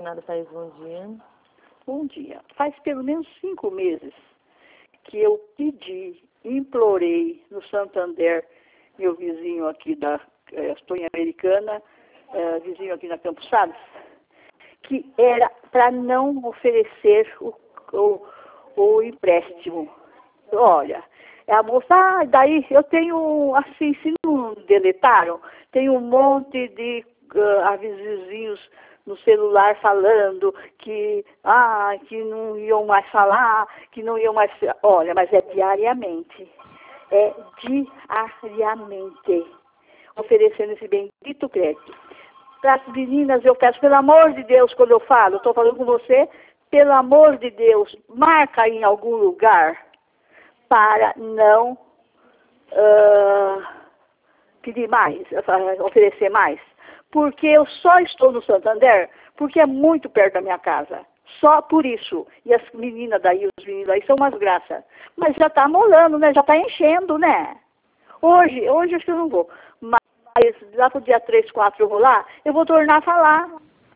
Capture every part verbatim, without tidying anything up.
senhora Thaís, bom dia. Bom dia. Faz pelo menos cinco meses que eu pedi, implorei no Santander, meu vizinho aqui da eh, Espanha Americana, eh, vizinho aqui na Campos Sales, que era para não oferecer o, o, o empréstimo. Olha, a moça, ah, daí eu tenho, assim, se não deletaram, tem um monte de uh, vizinhos no celular falando que, ah, que não iam mais falar, que não iam mais... Olha, mas é diariamente. É diariamente. Oferecendo esse bendito crédito. Para as meninas eu peço, pelo amor de Deus, quando eu falo, estou falando com você, pelo amor de Deus, marca em algum lugar para não uh, pedir mais, oferecer mais. Porque eu só estou no Santander porque é muito perto da minha casa. Só por isso. E as meninas daí, os meninos daí são umas graças. Mas já está molando, né? Já está enchendo, né? Hoje, hoje acho que eu não vou. Mas lá pro dia três, quatro eu vou lá, eu vou tornar a falar.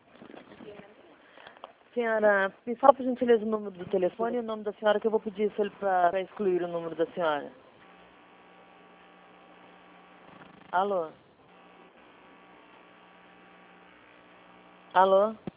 Senhora, me fala por gentileza o número do telefone e o nome da senhora, que eu vou pedir para excluir o número da senhora. Alô? Alô?